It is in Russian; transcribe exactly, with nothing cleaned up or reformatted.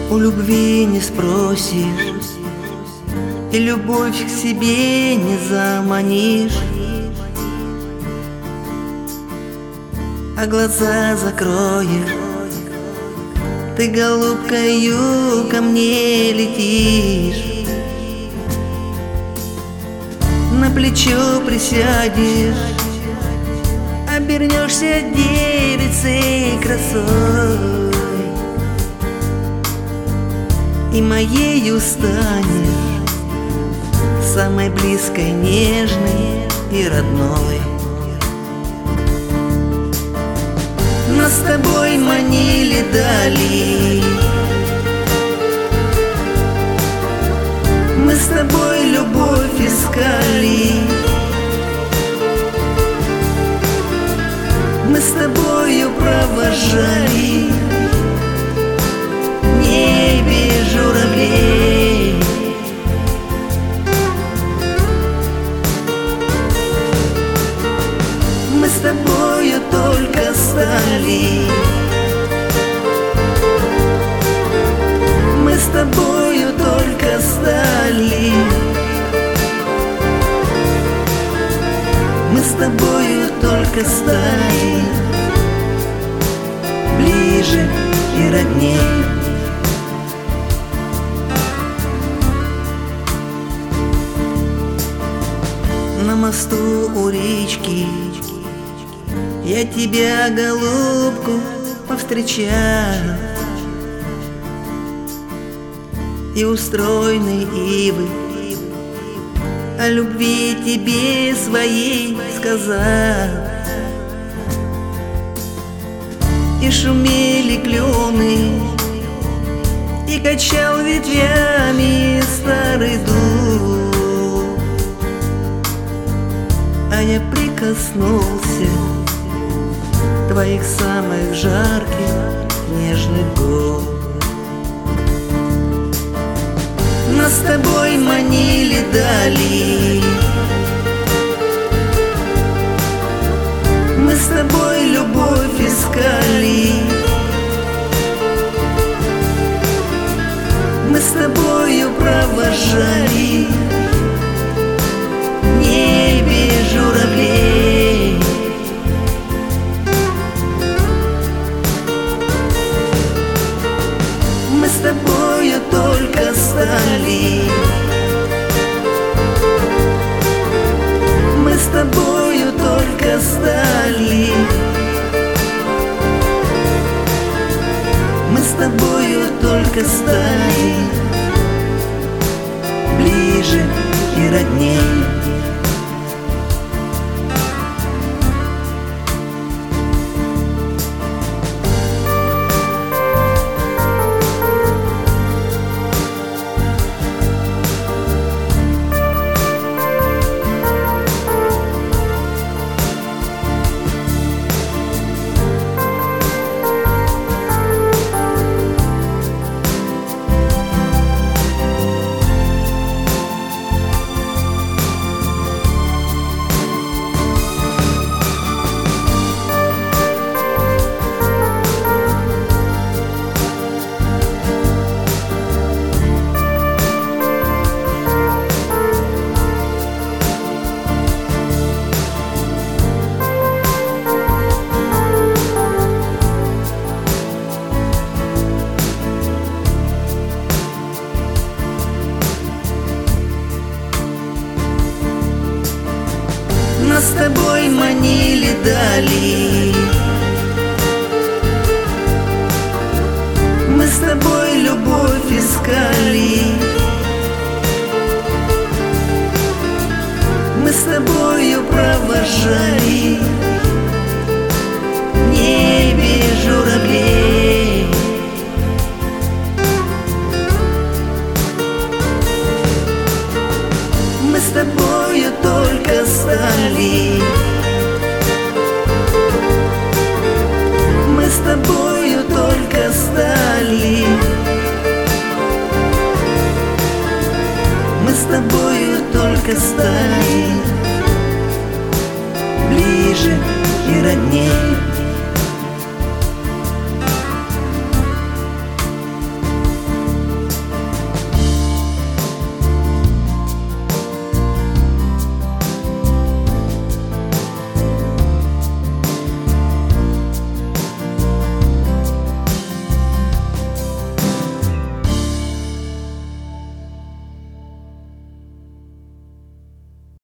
У любви не спросишь, и любовь к себе не заманишь, а глаза закроешь, ты голубкою ко мне летишь. На плечо присядешь, обернешься девицей красой, и моею станешь, самой близкой, нежной и родной. Нас с тобой манили дали, мы с тобой любовь искали, мы с тобою провожали в небе журавлей. Мы с тобою только стали, мы с тобою только стали, мы с тобою только стали ближе и родней. На мосту у речки я тебя, голубку, повстречаю, и у стройной ивы о любви тебе своей сказал. И шумели клены, и качал ветвями старый дуб, а я прикоснулся твоих самых жарких нежных губ. Нас с тобой манили дали, мы с тобой любовь искали, мы с тобою провожали в небе журавлей. Мы с тобою только стали, мы с тобою только стали, мы с тобою только стали ближе и родней. Нас с тобой манили дали, мы с тобой любовь искали, мы с тобою провожали